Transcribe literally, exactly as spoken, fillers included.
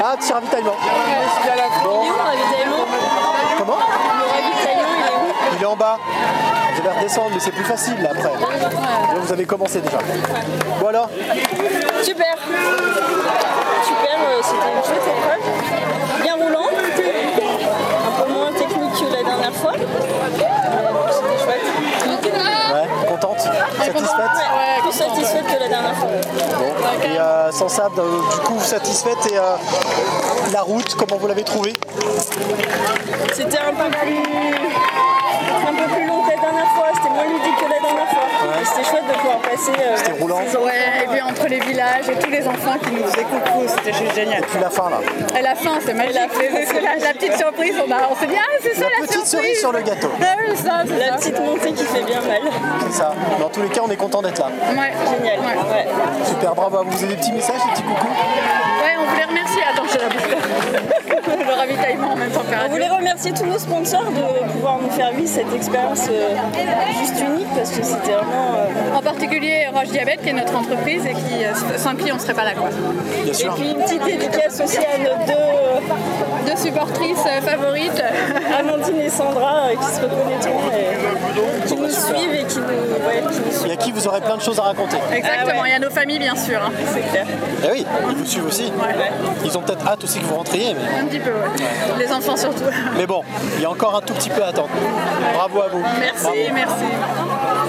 Ah, petit ravitaillement. Il est où le ravitaillement? Comment? Le ravitaillement, il est où? Il est en bas. Vous allez redescendre, mais c'est plus facile là après. Là, vous avez commencé déjà. Voilà. Super. Super, euh, c'était une chouette épreuve. Bien roulant. Un peu moins technique que la dernière fois. Euh, c'était chouette. Ouais, contente? Satisfaite? Ouais, plus satisfaite que la dernière fois. Bon. Et euh, sans ça, euh, du coup, satisfaite et euh, la route, comment vous l'avez trouvée? C'était un peu plus... un peu plus long que la dernière fois. C'était moins ludique que la dernière fois. Ouais. Et c'était chouette de pouvoir passer... Euh, C'était roulant. Ouais, et puis entre les villages et tous les enfants qui nous faisaient coucou, c'était juste génial. Et puis la fin là. Et la fin, c'est magique. C'est la, la petite surprise, on, a- on s'est dit, ah, c'est ça La la, petite surprise. cerise sur le gâteau. Ah oui, ça, c'est La ça. petite montée qui fait bien mal. C'est ça. Dans tous les cas, on est content d'être là. Ouais. Génial. Ouais. Ouais. Super, bravo à vous. Vous avez des petits messages, des petits coucous? Ouais, on voulait remercier. Attends, j'ai la bouche. Le ravitaillement en même temps. On voulait remercier tous nos sponsors de pouvoir nous faire vivre cette expérience euh, juste unique parce que c'était vraiment... euh, En particulier Roche Diabète, qui est notre entreprise et qui, euh, sans qui on ne serait pas là, quoi. Bien Et sûr. puis une petite dédicace aussi à nos deux euh, Deux supportrices euh, favorites. Amandine et Sandra euh, qui se reconnaîtront et qui nous super. suivent et qui nous, ouais, qui nous Et suivent. à qui vous aurez plein de choses à raconter. Exactement, Ah ouais. il y a nos familles, bien sûr. Hein. C'est clair. Eh oui, ils vous suivent aussi. Ils ont peut-être hâte aussi que vous rentriez, mais, Un petit peu, ouais. Les enfants surtout. mais bon, il y a encore un tout petit peu à attendre. Bravo à vous. Merci, Bravo. merci.